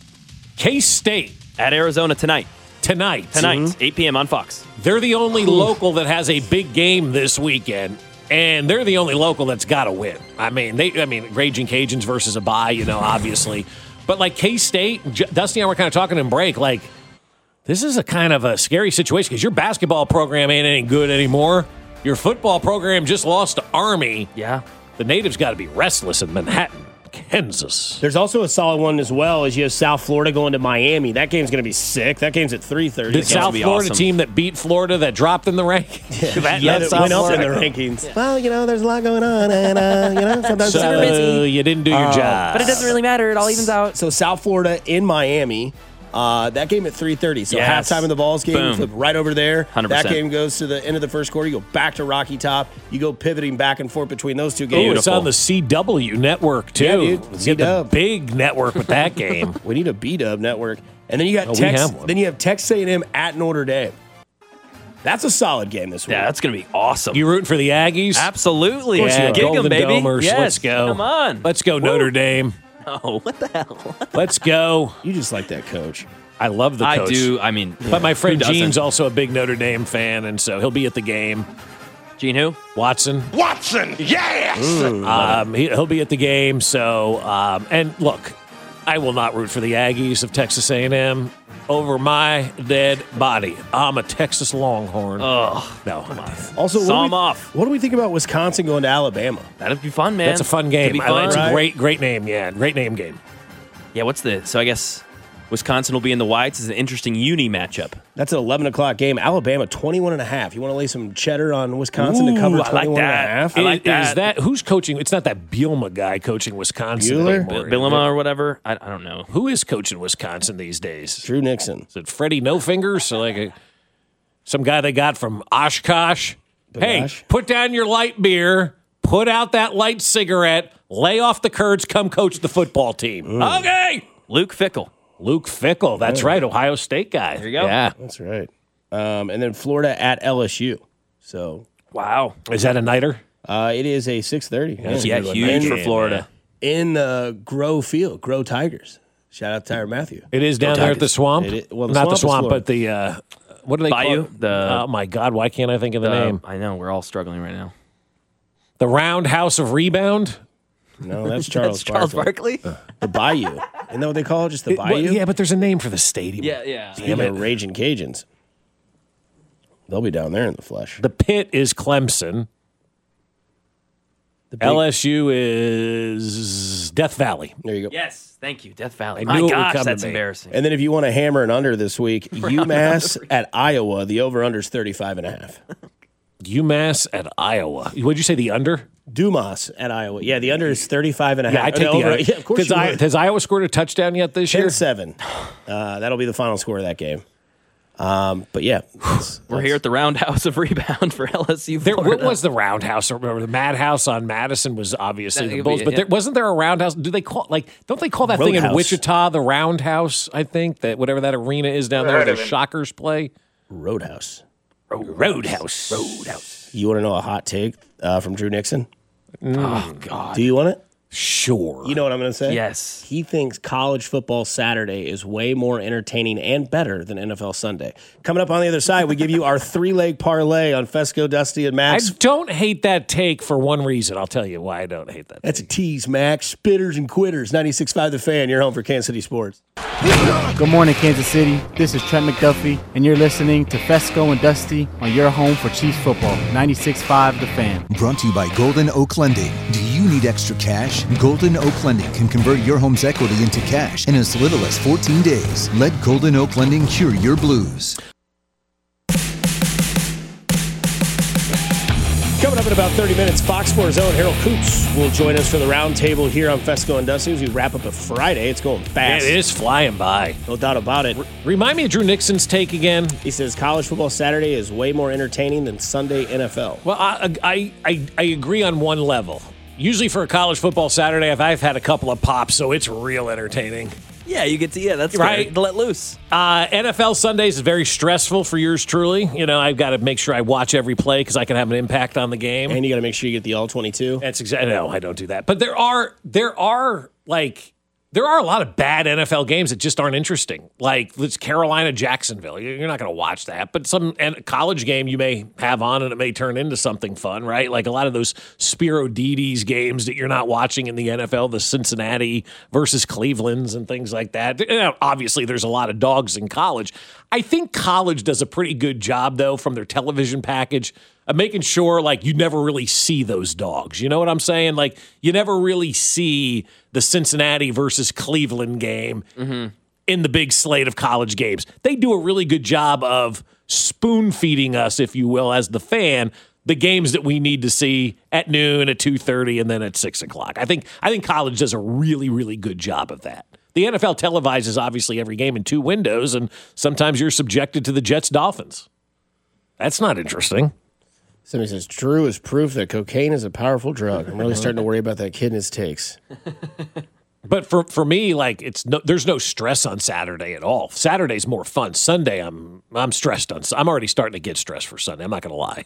K-State at Arizona tonight. Tonight. Tonight, Mm-hmm. eight p.m. on Fox. They're the only local that has a big game this weekend, and they're the only local that's got to win. I mean, they. I mean, Raging Cajuns versus a bye, you know, obviously. But like K-State, J- Dusty and I were kind of talking in break, like, this is a kind of a scary situation because your basketball program ain't any good anymore. Your football program just lost to Army. Yeah. The Natives got to be restless in Manhattan, Kansas. There's also a solid one as well as you have South Florida going to Miami. That game's going to be sick. That game's at three thirty. The South Florida awesome. team that beat Florida that dropped in the rankings. Yeah, that, yeah, that's that went South up in the Florida. rankings. Yeah. Well, you know, there's a lot going on, and uh, you know, sometimes So it's you didn't do your Uh, job. But it doesn't really matter. It all evens out. So South Florida in Miami. Uh, that game at three thirty. So Yes. halftime of the Vols game, Boom. flip right over there. one hundred percent. That game goes to the end of the first quarter. You go back to Rocky Top. You go pivoting back and forth between those two games. Ooh, it's on the C W network, too. Yeah, dude. Let's get the C-Dub. big network with that game. We need a B-Dub network. And then you got Oh, we Tex, have one. then you have Texas A and M at Notre Dame. That's a solid game this week. Yeah, that's going to be awesome. You rooting for the Aggies? Absolutely. Of course you are. Gig 'em, Golden baby. Domers. Yes. Let's go. Come on. Let's go, Notre Dame. Oh, what the hell? Let's go. You just like that coach. I love the I coach. do. I mean, But my friend who doesn't? Gene's also a big Notre Dame fan, and so he'll be at the game. Gene who? Watson. Watson, yes! Um, he, he'll be at the game. So, um, and look, I will not root for the Aggies of Texas A and M over my dead body. I'm a Texas Longhorn. Oh, no. Also, what Saw do, we, him off. what do we think about Wisconsin going to Alabama? That'd be fun, man. That's a fun game. Could be I like- fun. It's Right. a great, great name. Yeah, great name game. Yeah, what's the... So I guess Wisconsin will be in the whites. It's an interesting uni matchup. That's an eleven o'clock game. Alabama, twenty-one and a half. You want to lay some cheddar on Wisconsin to cover Ooh, I like twenty-one and a that. half? I like Is- Is that. that who's coaching? It's not that Bielema guy coaching Wisconsin Bueller? anymore. Billima or whatever. I, I don't know. Who is coaching Wisconsin these days? Drew Nixon. Is it Freddie No Fingers? So like a, some guy they got from Oshkosh? Hey, Osh? put down your light beer, put out that light cigarette, lay off the curds, come coach the football team. Okay. Luke Fickle. Luke Fickle. That's right, Ohio State guy. There you go. Yeah. That's right. Um, and then Florida at L S U. So Wow. Is that a nighter? uh, it is a six thirty. That's a Yeah, good one. huge for Yeah, Florida. In uh, Grow Field, Grow Tigers. Shout out to Tyra Matthew. It is down Go there at the Tigers. swamp. It is- well, the Not swamp the is swamp, Florida. but the uh, what do they Bayou? call it? The- oh my God, why can't I think of the Uh, name? I know. We're all struggling right now. The Roundhouse of Rebound. No, that's Charles, That's Charles Barkley. Barkley? The Bayou. You know what they call it? Just the It- Bayou? well, yeah, but there's a name for the stadium. Yeah, yeah. Speaking of Raging Cajuns, they'll be down there in the flesh. The Pit is Clemson. The big- L S U is Death Valley. There you go. Yes. Thank you. Death Valley. I My knew it would gosh, come to that's me. embarrassing. And then if you want to hammer an under this week, UMass at Iowa, the over-under is thirty-five and a half. UMass at Iowa. What'd you say, the under? Dumas at Iowa. Yeah, the under is thirty-five and a half. Yeah, I take Uh, the over. under. Yeah, of course Has you I- would. Has Iowa scored a touchdown yet this year? ten seven. Uh, that'll be the final score of that game. Um, but yeah, that's- We're here at the Roundhouse of Rebound for L S U. There, Florida. what was the Roundhouse? Remember, the Madhouse on Madison was obviously That the could be Bulls, it, but yeah. there, wasn't there a Roundhouse? Do they call like? Don't they call that thing in Roadhouse. Wichita the Roundhouse? I think that whatever that arena is down there, where the Shockers play. Roadhouse. Roadhouse. Roadhouse. You want to know a hot take uh, from Drew Nixon? Oh, God. Do you want it? Sure. You know what I'm going to say? Yes. He thinks college football Saturday is way more entertaining and better than N F L Sunday. Coming up on the other side, we give you our three-leg parlay on Fesco, Dusty, and I Max. don't hate that take for one reason. I'll tell you why I don't hate that. That's a tease, Max. Spitters and quitters. ninety-six point five The Fan. You're home for Kansas City Sports. Good morning, Kansas City. This is Trent McDuffie, and you're listening to Fesco and Dusty on your home for Chiefs football. ninety-six point five The Fan. Brought to you by Golden Oak Lending. Do you need extra cash? Golden Oak Lending can convert your home's equity into cash in as little as fourteen days. Let Golden Oak Lending cure your blues. Coming up in about thirty minutes, Fox Sports' own Harold Coots will join us for the roundtable here on Fesco and Dusty as we wrap up a Friday. It's going fast. It is flying by. No doubt about it. Remind me of Drew Nixon's take again. He says college football Saturday is way more entertaining than Sunday N F L. Well, I I, I, I agree on one level. Usually for a college football Saturday, I've had a couple of pops, so it's real entertaining. Yeah, you get to, yeah, that's right. Fair. To let loose. Uh, N F L Sundays is very stressful for yours truly. You know, I've got to make sure I watch every play because I can have an impact on the game. And you got to make sure you get the all twenty-two. That's exactly. No, I don't do that. But there are, there are like, there are a lot of bad N F L games that just aren't interesting. Like, it's Carolina, Jacksonville. You're not going to watch that. But some college game you may have on and it may turn into something fun, right? Like a lot of those Spiro Dides games that you're not watching in the N F L, the Cincinnati versus Cleveland's and things like that. You know, obviously, there's a lot of dogs in college. I think college does a pretty good job, though, from their television package of making sure, like, you never really see those dogs. You know what I'm saying? Like, you never really see the Cincinnati versus Cleveland game mm-hmm. in the big slate of college games. They do a really good job of spoon-feeding us, if you will, as the fan, the games that we need to see at noon, at two thirty, and then at six o'clock. I think I think college does a really, really good job of that. The N F L televises, obviously, every game in two windows, and sometimes you're subjected to the Jets-Dolphins. That's not interesting. Somebody says, Drew is proof that cocaine is a powerful drug. I'm really starting to worry about that kid in his takes. But for, for me, like, it's no, there's no stress on Saturday at all. Saturday's more fun. Sunday, I'm I'm stressed on. I'm already starting to get stressed for Sunday. I'm not going to lie.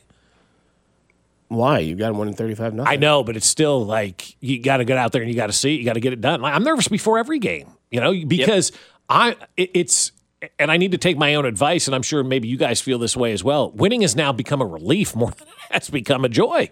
Why? You got one in thirty-five nothing. I know, but it's still like you got to get out there and you got to see it. You got to get it done. Like, I'm nervous before every game, you know, because yep. I it, it's and I need to take my own advice, and I'm sure maybe you guys feel this way as well. Winning has now become a relief more than it has become a joy,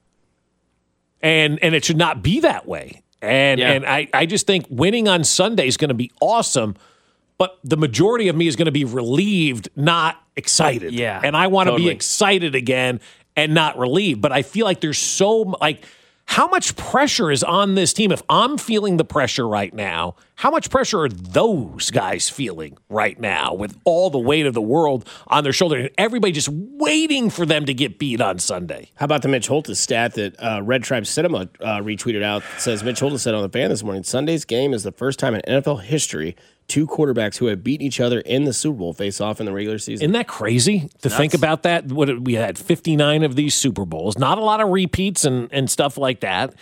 and and it should not be that way. And yeah. and I I just think winning on Sunday is going to be awesome. But the majority of me is going to be relieved, not excited. Yeah, and I want to totally. be excited again and not relieved. But I feel like there's so, like, how much pressure is on this team? If I'm feeling the pressure right now, how much pressure are those guys feeling right now with all the weight of the world on their shoulder and everybody just waiting for them to get beat on Sunday? How about the Mitch Holthus stat that uh, Red Tribe Cinema uh, retweeted out? It says Mitch Holthus said on the fan this morning, Sunday's game is the first time in N F L history two quarterbacks who have beaten each other in the Super Bowl face off in the regular season. Isn't that crazy to Nuts. think about that? What we had fifty-nine of these Super Bowls, not a lot of repeats and, and stuff like that.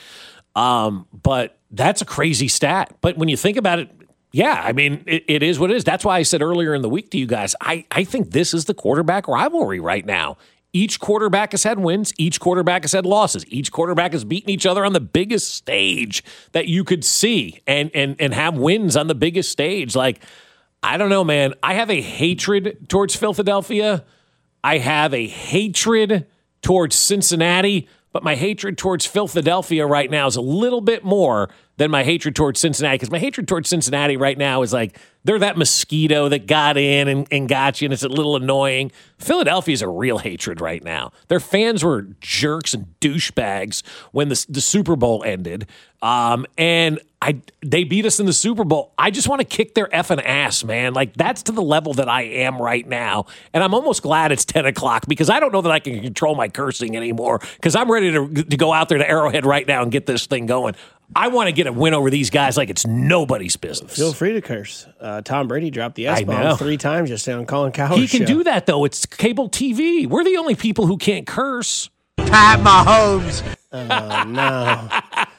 Um, but that's a crazy stat. But when you think about it, yeah, I mean, it, it is what it is. That's why I said earlier in the week to you guys, I, I think this is the quarterback rivalry right now. Each quarterback has had wins. Each quarterback has had losses. Each quarterback has beaten each other on the biggest stage that you could see and and and have wins on the biggest stage. Like, I don't know, man. I have a hatred towards Philadelphia. I have a hatred towards Cincinnati, but my hatred towards Philadelphia right now is a little bit more than my hatred towards Cincinnati, because my hatred towards Cincinnati right now is like they're that mosquito that got in and, and got you, and it's a little annoying. Philadelphia is a real hatred right now. Their fans were jerks and douchebags when the, the Super Bowl ended, um, and I they beat us in the Super Bowl. I just want to kick their effing ass, man. Like, that's to the level that I am right now, and I'm almost glad it's ten o'clock because I don't know that I can control my cursing anymore because I'm ready to, to go out there to Arrowhead right now and get this thing going. I want to get a win over these guys like it's nobody's business. Feel free to curse. Uh, Tom Brady dropped the S-bomb three times yesterday on Colin Cowherd's He can show. do that, though. It's cable T V. We're the only people who can't curse. Pat Mahomes. Oh, no.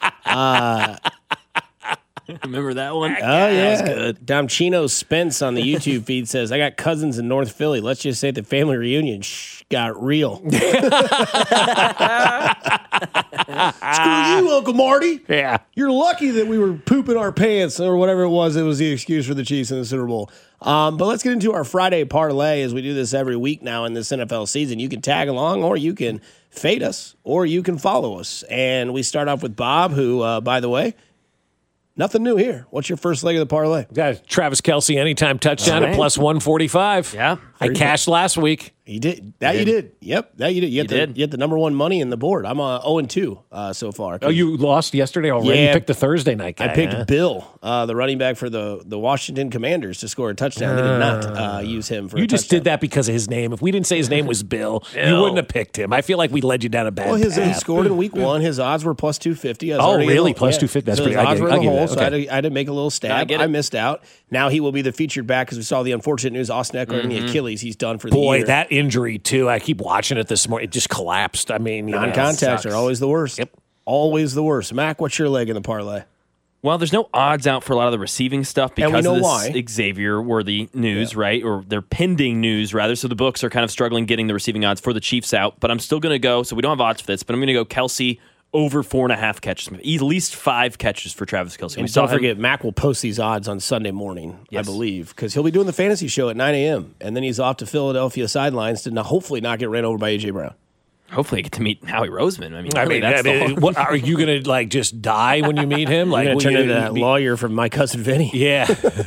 Uh, Remember that one? Oh, yeah. That was good. Domchino Spence on the YouTube feed says, I got cousins in North Philly. Let's just say the family reunion shh, got real. Screw you, Uncle Marty. Yeah. You're lucky that we were pooping our pants or whatever it was. It was the excuse for the Chiefs in the Super Bowl. Um, but let's get into our Friday parlay as we do this every week now in this N F L season. You can tag along or you can fade us or you can follow us. And we start off with Bob, who, uh, by the way, nothing new here. What's your first leg of the parlay? Got Travis Kelce anytime touchdown right. at plus one forty-five. Yeah. I cashed last week. He did. That you did. Yep. That you did. You, You the, did. you had the number one money in the board. I'm uh, oh and two uh, so far. Oh, you lost yesterday already? Yeah. You picked the Thursday night guy. I picked huh? Bill, uh, the running back for the, the Washington Commanders, to score a touchdown. They did not uh, use him for You a just touchdown. did that because of his name. If we didn't say his name was Bill, you Bill. wouldn't have picked him. I feel like we led you down a bad Well, his, he path. scored in week one. His odds were plus two fifty. Oh, really? Plus two fifty. That's so pretty- his I odds give- were in I'll the give you hole, that. so I had, Okay. to, I had to make a little stab. get I it. missed out. Now he will be the featured back because we saw the unfortunate news. Austin Eckler and the Achilles. He's done for the Boy, year. that injury, too. I keep watching it this morning. It just collapsed. I mean, you know, Non-contacts it are sucks. always the worst. Yep. Always the worst. Mac, what's your leg in the parlay? Well, there's no odds out for a lot of the receiving stuff And because we know of this why. Xavier-worthy news, right? Or they're pending news, rather. So the books are kind of struggling getting the receiving odds for the Chiefs out. But I'm still going to go, so we don't have odds for this, but I'm going to go Kelsey over four and a half catches. At least five catches for Travis Kelsey. And We saw don't him- forget, Mac will post these odds on Sunday morning, Yes. I believe, because he'll be doing the fantasy show at nine a.m. And then he's off to Philadelphia sidelines to not, hopefully not get ran over by A J. Brown. Hopefully I get to meet Howie Roseman. I mean, I really, mean, that's I the mean, whole- what, are you going to, like, just die when you meet him? Like, You're going will to turn you into that be- lawyer from My Cousin Vinny. Yeah.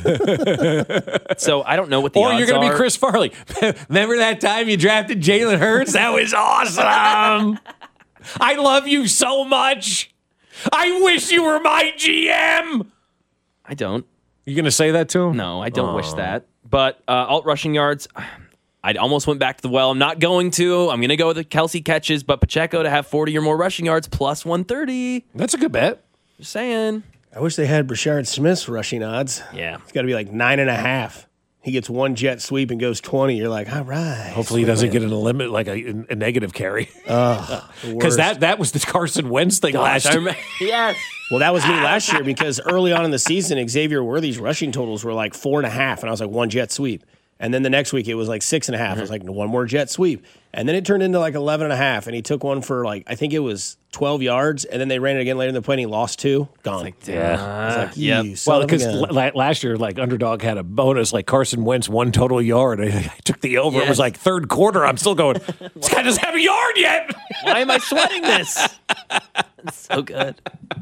So I don't know what the Or odds you're going to be are. Chris Farley. Remember that time you drafted Jalen Hurts? That was awesome. I love you so much. I wish you were my G M. I don't. You going to say that to him? No, I don't wish that. But uh, alt rushing yards, I almost went back to the well. I'm not going to. I'm going to go with the Kelsey catches, but Pacheco to have forty or more rushing yards plus one thirty. That's a good bet. Just saying. I wish they had Brashard Smith's rushing odds. Yeah. It's got to be like nine and a half. He gets one jet sweep and goes twenty. You're like, all right. Hopefully he doesn't get in a limit, like a, a negative carry. Because Because that, that was the Carson Wentz thing last I year. remember- yes. Well, that was me last year because early on in the season, Xavier Worthy's rushing totals were like four and a half, and I was like, one jet sweep. And then the next week it was like six and a half. I was like, one more jet sweep. And then it turned into like eleven and a half, and he took one for like, I think it was twelve yards, and then they ran it again later in the play, and he lost two. Gone. Yeah. I was like, Yep. you son Well, of a because gun. last year, like Underdog had a bonus, like Carson Wentz one total yard. I, I took the over. It Yes. was like third quarter. I'm still going. This guy doesn't have a yard yet. Why am I sweating this? It's so good.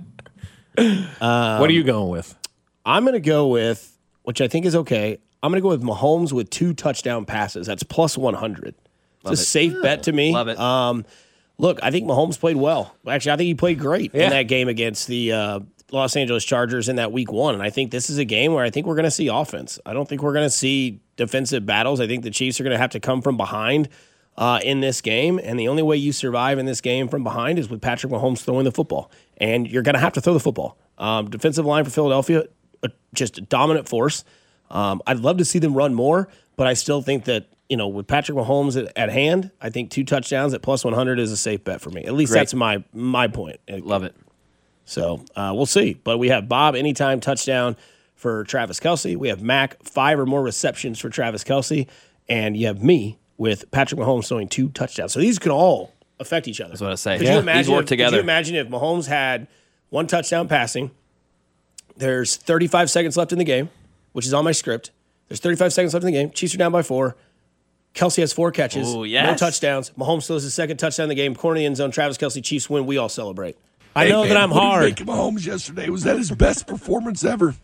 what are you going with? I'm going to go with, which I think is okay, I'm going to go with Mahomes with two touchdown passes. That's plus one hundred. It's Love a it. safe bet to me. Love it. Um, look, I think Mahomes played well. Actually, I think he played great Yeah. in that game against the uh, Los Angeles Chargers in that week one. And I think this is a game where I think we're going to see offense. I don't think we're going to see defensive battles. I think the Chiefs are going to have to come from behind uh, in this game. And the only way you survive in this game from behind is with Patrick Mahomes throwing the football. And you're going to have to throw the football. Um, defensive line for Philadelphia, uh, just a dominant force. Um, I'd love to see them run more, but I still think that, you know, with Patrick Mahomes at, at hand, I think two touchdowns at plus one hundred is a safe bet for me. At least Great. that's my my point. Love it. So uh, we'll see. But we have Bob anytime touchdown for Travis Kelce. We have Mac five or more receptions for Travis Kelce, and you have me with Patrick Mahomes throwing two touchdowns. So these could all affect each other. That's what I say. Could Yeah. you imagine? These work if, together. Could you imagine if Mahomes had one touchdown passing? There's thirty-five seconds left in the game, which is on my script. There's thirty-five seconds left in the game. Chiefs are down by four. Kelsey has four catches, Ooh, no yes. touchdowns. Mahomes throws his second touchdown in the game. Corner of the end zone. Travis Kelce, Chiefs win. We all celebrate. I Hey, know man, that I'm what hard. Did you make Mahomes yesterday? Was that his best performance ever?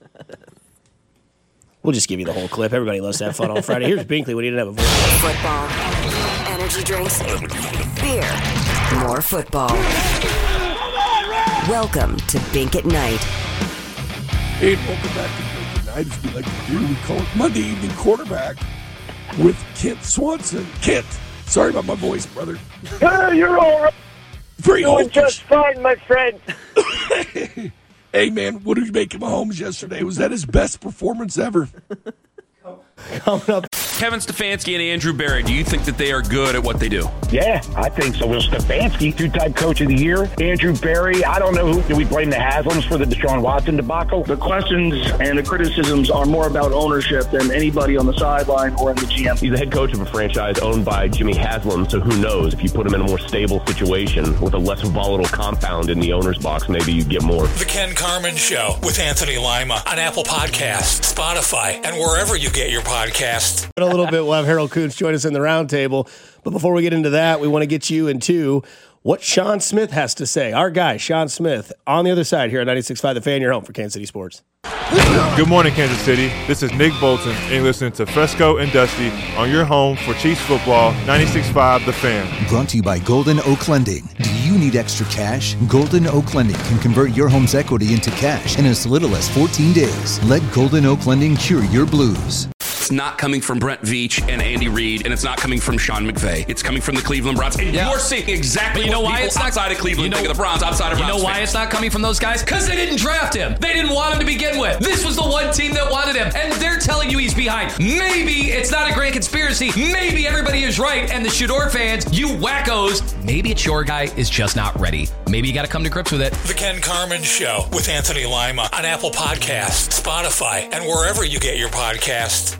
We'll just give you the whole clip. Everybody loves to have fun on Friday. Here's Binkley when he didn't have a voice. Football, energy drinks, beer, more football. Welcome to Bink at Night. Hey, welcome back to Bink at Night, as we like to do. We call it Monday Evening Quarterback with Kent Swanson. Kent, sorry about my voice, brother. Uh, you're all right. Very Doing old. just fine, my friend. Hey, man, what did you make of Mahomes yesterday? Was that his best performance ever? Coming up. Kevin Stefanski and Andrew Berry, do you think that they are good at what they do? Yeah, I think so. Will Stefanski, two-time coach of the year. Andrew Berry, I don't know who. Do we blame the Haslams for the Deshaun Watson debacle? The questions and the criticisms are more about ownership than anybody on the sideline or in the G M. He's the head coach of a franchise owned by Jimmy Haslam, so who knows? If you put him in a more stable situation with a less volatile compound in the owner's box, maybe you get more. The Ken Carman Show with Anthony Lima on Apple Podcasts, Spotify, and wherever you get your podcasts. In a little bit, we'll have Harold Kuntz join us in the roundtable. But before we get into that, we want to get you into what Sean Smith has to say. Our guy, Sean Smith, on the other side here at ninety-six point five The Fan, your home for Kansas City Sports. Good morning, Kansas City. This is Nick Bolton, and you're listening to Fesco and Dusty on your home for Chiefs football, ninety-six point five The Fan. Brought to you by Golden Oak Lending. Do you need extra cash? Golden Oak Lending can convert your home's equity into cash in as little as fourteen days. Let Golden Oak Lending cure your blues. It's not coming from Brent Veach and Andy Reid, and it's not coming from Sean McVay. It's coming from the Cleveland Browns. And Yeah. you're seeing exactly But you know what why people it's not- outside of Cleveland you know- think of the Browns, outside of You Browns know why fans. it's not coming from those guys? Because they didn't draft him. They didn't want him to begin with. This was the one team that wanted him, and they're telling you he's behind. Maybe it's not a grand conspiracy. Maybe everybody is right, and the Shador fans, you wackos, maybe it's your guy is just not ready. Maybe you got to come to grips with it. The Ken Carmen Show with Anthony Lima on Apple Podcasts, Spotify, and wherever you get your podcasts.